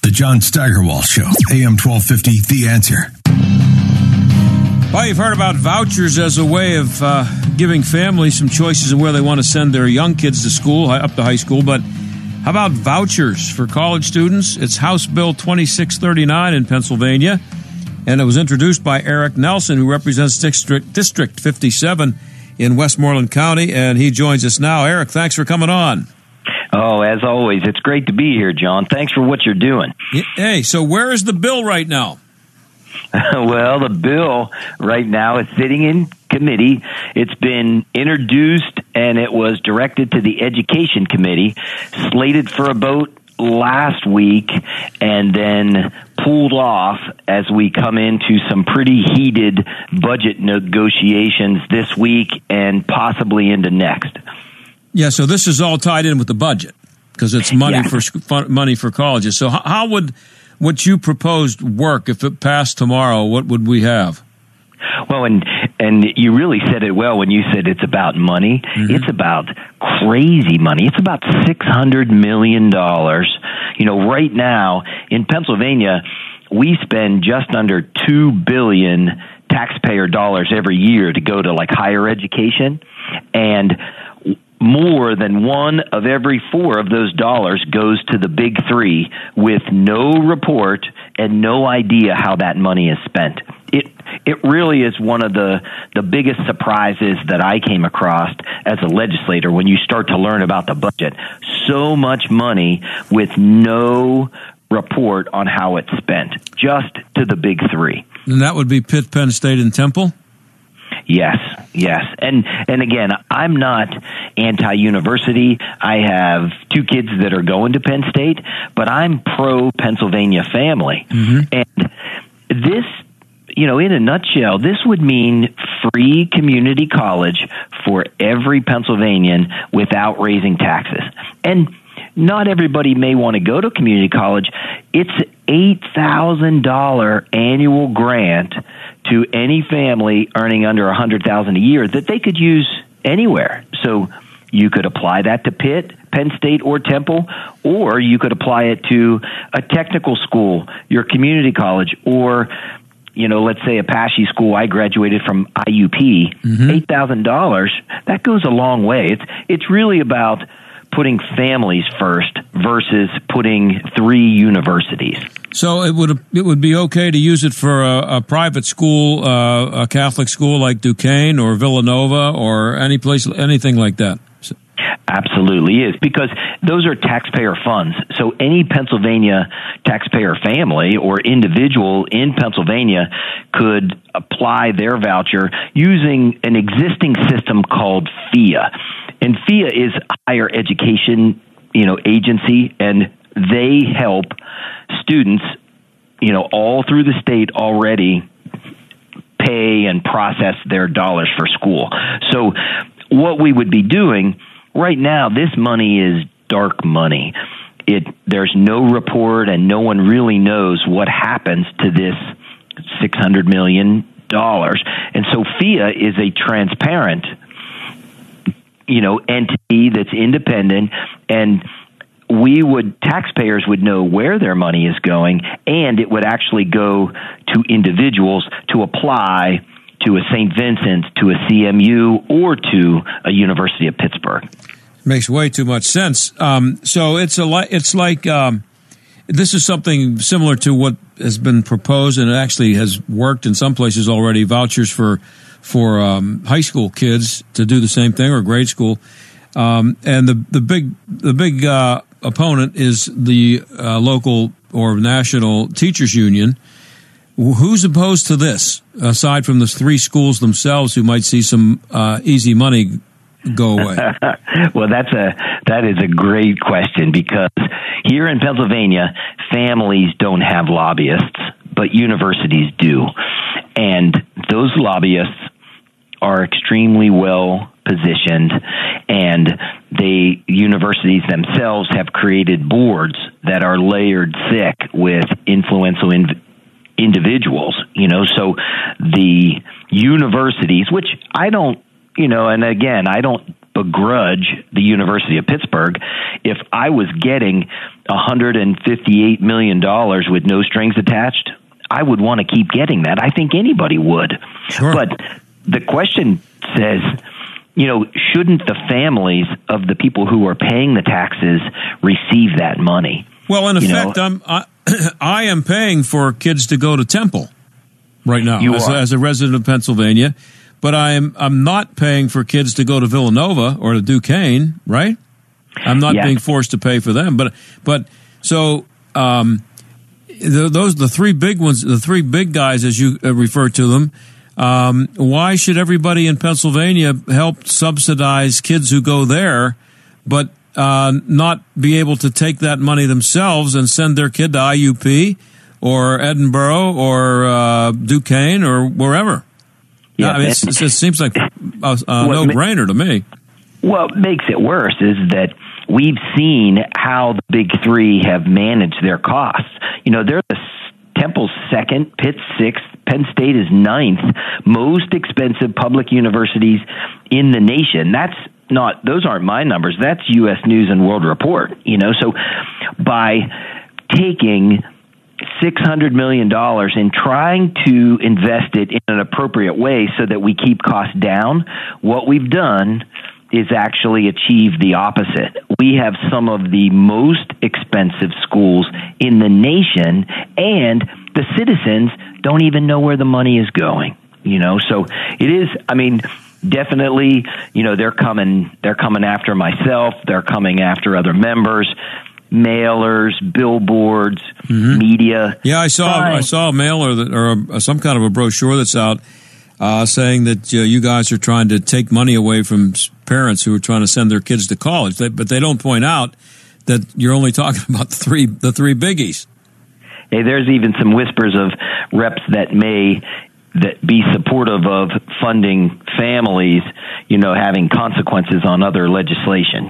The John Steigerwald Show, AM 1250, The Answer. Well, you've heard about vouchers as a way of giving families some choices of where they want to send their young kids to school, up to high school. But how about vouchers for college students? It's House Bill 2639 in Pennsylvania, and it was introduced by Eric Nelson, who represents District 57 in Westmoreland County, and he joins us now. Eric, thanks for coming on. Oh, as always, it's great to be here, John. Thanks for what you're doing. Hey, so where is the bill right now? Well, the bill right now is sitting in committee. It's been introduced, and it was directed to the Education Committee, slated for a vote last week, and then pulled off as we come into some pretty heated budget negotiations this week and possibly into next. Yeah, so this is all tied in with the budget because it's money for colleges. So how would what you proposed work if it passed tomorrow? What would we have? Well, and you really said it well when you said it's about money. Mm-hmm. It's about crazy money. It's about $600 million. You know, right now in Pennsylvania, we spend just under $2 billion taxpayer dollars every year to go to like higher education, and more than one of every four of those dollars goes to the big three with no report and no idea how that money is spent. It really is one of the biggest surprises that I came across as a legislator when you start to learn about the budget. So much money with no report on how it's spent, just to the big three. And that would be Pitt, Penn State, and Temple? Yes. And again, I'm not anti-university. I have two kids that are going to Penn State, but I'm pro-Pennsylvania family. Mm-hmm. And this, you know, in a nutshell, this would mean free community college for every Pennsylvanian without raising taxes. And not everybody may want to go to community college. It's $8,000 annual grant to any family earning under $100,000 a year that they could use anywhere. So you could apply that to Pitt, Penn State, or Temple, or you could apply it to a technical school, your community college, or, you know, let's say Apache School. I graduated from IUP. Mm-hmm. $8,000, that goes a long way. It's really about putting families first versus putting three universities. So it would be okay to use it for a private school, a Catholic school like Duquesne or Villanova or any place, anything like that. Absolutely is, because those are taxpayer funds. So any Pennsylvania taxpayer family or individual in Pennsylvania could apply their voucher using an existing system called FIA. And FIA is a higher education, agency, and they help students, all through the state already pay and process their dollars for school. So what we would be doing right now, this money is dark money. There's no report, and no one really knows what happens to this $600 million. And so FIA is a transparent, entity that's independent, and taxpayers would know where their money is going, and it would actually go to individuals to apply to a St. Vincent's, to a CMU, or to a University of Pittsburgh. Makes way too much sense. So it's like this is something similar to what has been proposed, and it actually has worked in some places already. Vouchers for high school kids to do the same thing, or grade school. And the big opponent is the local or national teachers union. Who's opposed to this, aside from the three schools themselves who might see some easy money go away? Well, that is a great question, because here in Pennsylvania, families don't have lobbyists, but universities do. And those lobbyists are extremely well positioned, and universities themselves have created boards that are layered thick with influential individuals, so the universities, which I don't and again, I don't begrudge the University of Pittsburgh. If I was getting $158 million with no strings attached, I would want to keep getting that. I think anybody would. Sure. But the question says, shouldn't the families of the people who are paying the taxes receive that money? Well, in effect, I am paying for kids to go to Temple right now as a resident of Pennsylvania, but I'm not paying for kids to go to Villanova or to Duquesne, right? I'm not being forced to pay for them, but so those the three big ones, the three big guys as you refer to them. Why should everybody in Pennsylvania help subsidize kids who go there, but not be able to take that money themselves and send their kid to IUP or Edinburgh or Duquesne or wherever? Yeah, I mean, it seems like a no-brainer to me. What makes it worse is that we've seen how the big three have managed their costs. They're Temple's second, Pitt's sixth, Penn State is ninth most expensive public universities in the nation. Those aren't my numbers. That's U.S. News and World Report. So by taking $600 million and trying to invest it in an appropriate way so that we keep costs down, what we've done is actually achieve the opposite. We have some of the most expensive schools in the nation, and the citizens don't even know where the money is going. So it is, definitely, they're coming after myself, they're coming after other members, mailers, billboards, media. Yeah, I saw a mailer or some kind of a brochure that's out saying that you guys are trying to take money away from parents who are trying to send their kids to college, but they don't point out that you're only talking about the three biggies. Hey, there's even some whispers of reps that may be supportive of funding families, having consequences on other legislation.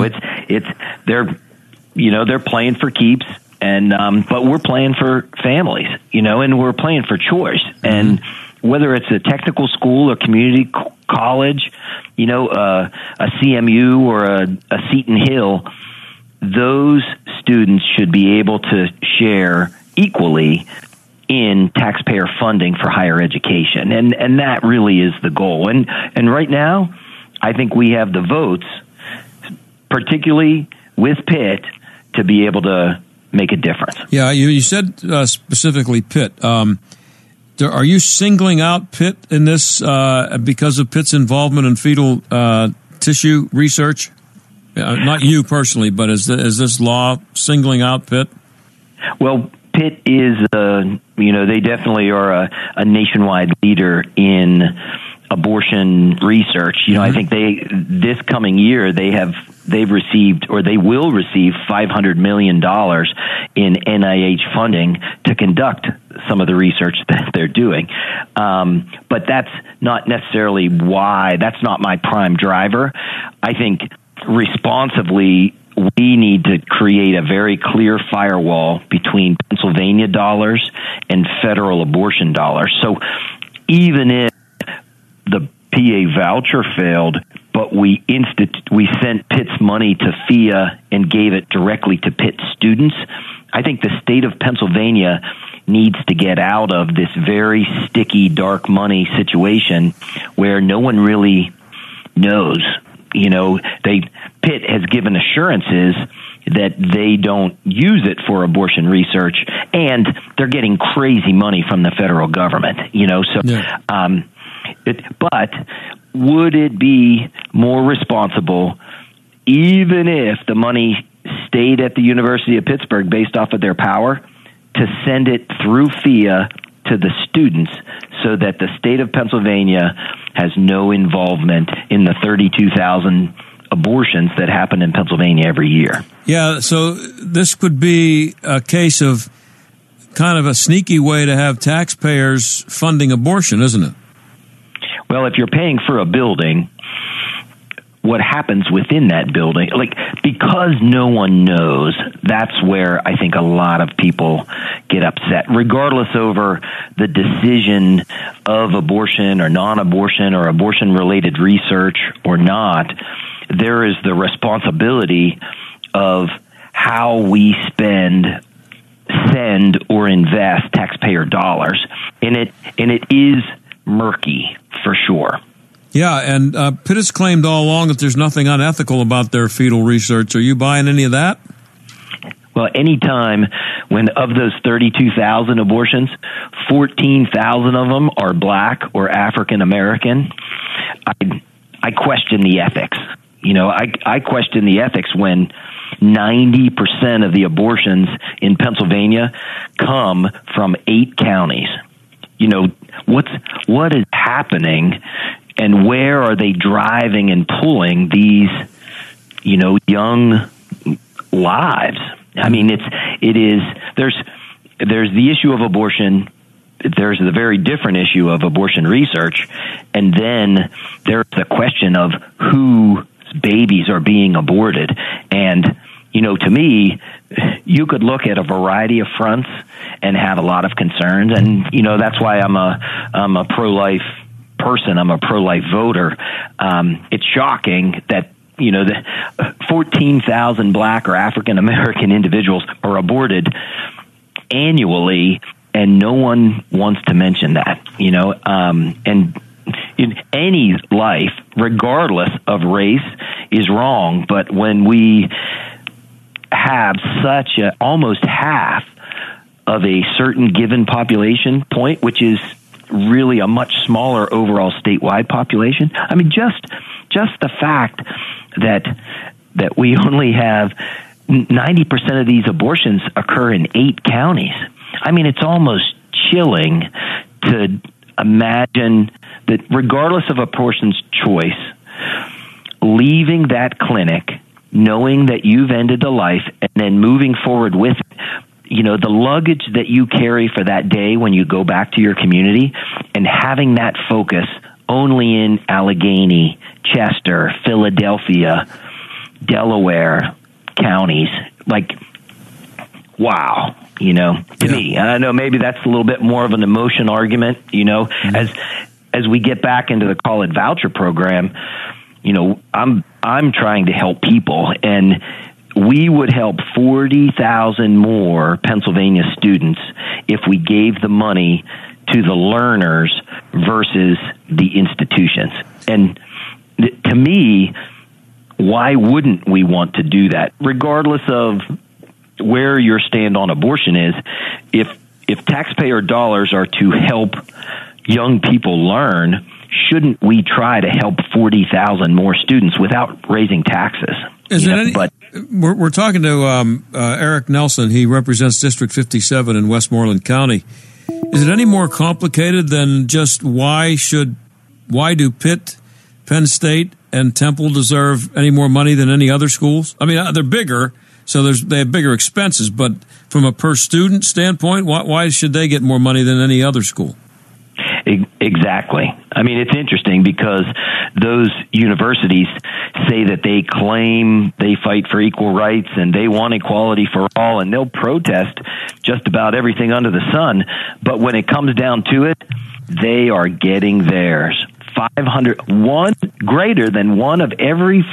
They're playing for keeps, and but we're playing for families, and we're playing for choice. And whether it's a technical school or community college, a CMU or a Seton Hill, those students should be able to share equally in taxpayer funding for higher education. And that really is the goal. And right now, I think we have the votes, particularly with Pitt, to be able to make a difference. Yeah, you said specifically Pitt. Are you singling out Pitt in this because of Pitt's involvement in fetal tissue research? Not you personally, but is this law singling out Pitt? Well, Pitt is, they definitely are a nationwide leader in abortion research. I think this coming year they've received, or they will receive, $500 million in NIH funding to conduct some of the research that they're doing. But that's not necessarily why. That's not my prime driver. I think responsibly, we need to create a very clear firewall between Pennsylvania dollars and federal abortion dollars. So even if the PA voucher failed, but we sent Pitt's money to FIA and gave it directly to Pitt students, I think the state of Pennsylvania needs to get out of this very sticky, dark money situation where no one really knows. Pitt has given assurances that they don't use it for abortion research, and they're getting crazy money from the federal government. But would it be more responsible, even if the money stayed at the University of Pittsburgh based off of their power, to send it through FIA to the students so that the state of Pennsylvania has no involvement in the 32,000 abortions that happen in Pennsylvania every year? Yeah, so this could be a case of kind of a sneaky way to have taxpayers funding abortion, isn't it? Well, if you're paying for a building, what happens within that building, because no one knows, that's where I think a lot of people get upset, regardless over the decision of abortion or non-abortion or abortion-related research or not. There is the responsibility of how we send or invest taxpayer dollars, and it is murky for sure. Yeah, and Pitt has claimed all along that there's nothing unethical about their fetal research. Are you buying any of that? Well, anytime when of those 32,000 abortions, 14,000 of them are black or African American, I question the ethics. I question the ethics when 90% of the abortions in Pennsylvania come from 8 counties. What is happening, and where are they driving and pulling these, young lives? I mean, there's the issue of abortion. There's the very different issue of abortion research, and then there's the question of whose babies are being aborted. And to me, you could look at a variety of fronts and have a lot of concerns, and that's why I'm a pro-life person. I'm a pro-life voter. It's shocking that the 14,000 black or African American individuals are aborted annually, and no one wants to mention that. And in any life, regardless of race, is wrong. But when we have such almost half of a certain given population point, which is really a much smaller overall statewide population. I mean, just the fact that we only have 90% of these abortions occur in 8 counties. I mean, it's almost chilling to imagine that regardless of a person's choice, leaving that clinic, knowing that you've ended a life, and then moving forward with it, the luggage that you carry for that day when you go back to your community, and having that focus only in Allegheny, Chester, Philadelphia, Delaware counties, wow, to me. I know maybe that's a little bit more of an emotion argument, as we get back into the Call It Voucher program, I'm trying to help people, and we would help 40,000 more Pennsylvania students if we gave the money to the learners versus the institutions. And to me, why wouldn't we want to do that? Regardless of where your stand on abortion is, if taxpayer dollars are to help young people learn, shouldn't we try to help 40,000 more students without raising taxes? We're talking to Eric Nelson. He represents District 57 in Westmoreland County. Is it any more complicated than just why do Pitt, Penn State, and Temple deserve any more money than any other schools? I mean, they're bigger, so they have bigger expenses. But from a per student standpoint, why should they get more money than any other school? Exactly. I mean, it's interesting because those universities say that they claim they fight for equal rights and they want equality for all, and they'll protest just about everything under the sun. But when it comes down to it, they are getting theirs. Greater than one of every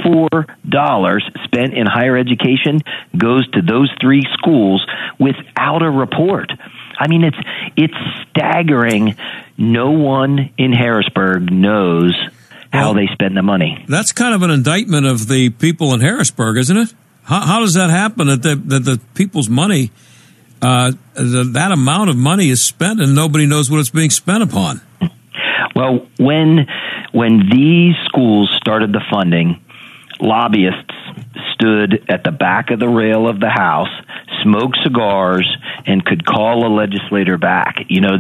$4 spent in higher education goes to those 3 schools without a report. I mean, it's staggering. No one in Harrisburg knows how they spend the money. That's kind of an indictment of the people in Harrisburg, isn't it? How does that happen that the people's money, that amount of money is spent and nobody knows what it's being spent upon? Well, when these schools started the funding, lobbyists stood at the back of the rail of the House, smoked cigars, and could call a legislator back.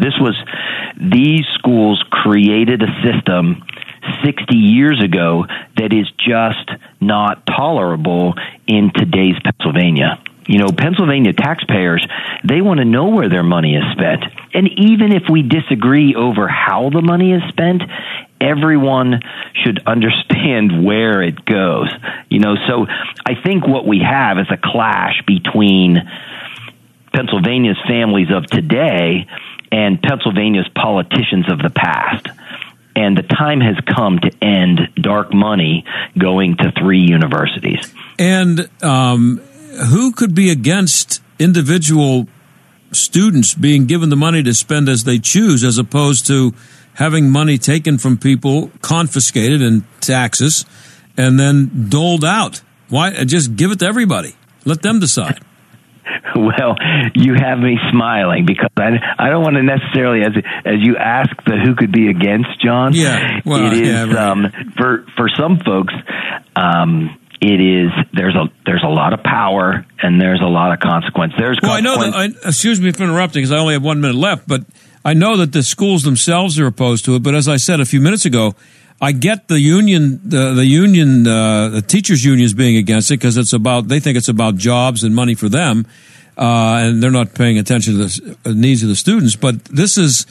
These schools created a system 60 years ago that is just not tolerable in today's Pennsylvania. Pennsylvania taxpayers, they want to know where their money is spent. And even if we disagree over how the money is spent, everyone should understand where it goes. So I think what we have is a clash between Pennsylvania's families of today and Pennsylvania's politicians of the past. And the time has come to end dark money going to 3 universities. And who could be against individual students being given the money to spend as they choose, as opposed to having money taken from people, confiscated in taxes, and then doled out? Why just give it to everybody? Let them decide. Well, you have me smiling because I don't want to necessarily, as you ask the who could be against, John. Yeah, well, it is right. For some folks. It is there's a lot of power and there's a lot of consequence. I know that. Excuse me for interrupting, because I only have 1 minute left. But I know that the schools themselves are opposed to it. But as I said a few minutes ago, I get the union, the teachers' unions being against it because they think it's about jobs and money for them, and they're not paying attention to the needs of the students. But this is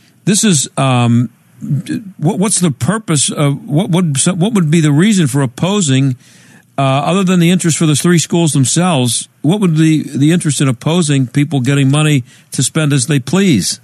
what's the purpose of what would be the reason for opposing? Other than the interest for the 3 schools themselves, what would be the interest in opposing people getting money to spend as they please?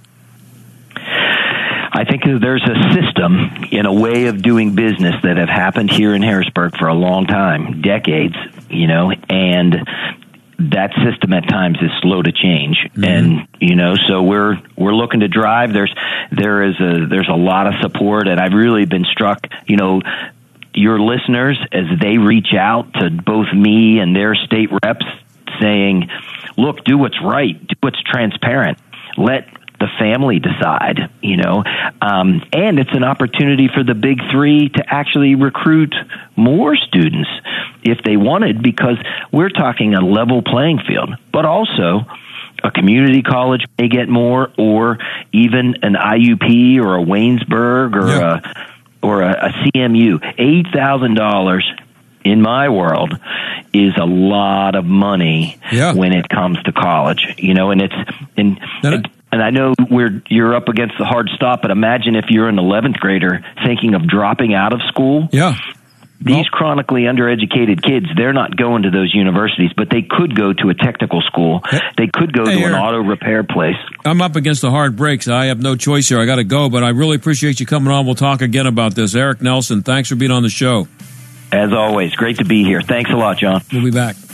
I think there's a system in a way of doing business that have happened here in Harrisburg for a long time, decades, and that system at times is slow to change. Mm-hmm. And, so we're looking to drive. There's a lot of support, and I've really been struck, your listeners, as they reach out to both me and their state reps saying, look, do what's right, do what's transparent, let the family decide, and it's an opportunity for the big 3 to actually recruit more students if they wanted, because we're talking a level playing field, but also a community college may get more, or even an IUP or a Waynesburg or a CMU. $8,000 in my world is a lot of money when it comes to college, and I know you're up against the hard stop, but imagine if you're an 11th grader thinking of dropping out of school. Yeah. These chronically undereducated kids, they're not going to those universities, but they could go to a technical school. They could go to an auto repair place. I'm up against the hard brakes. I have no choice here. I got to go, but I really appreciate you coming on. We'll talk again about this. Eric Nelson, thanks for being on the show. As always, great to be here. Thanks a lot, John. We'll be back.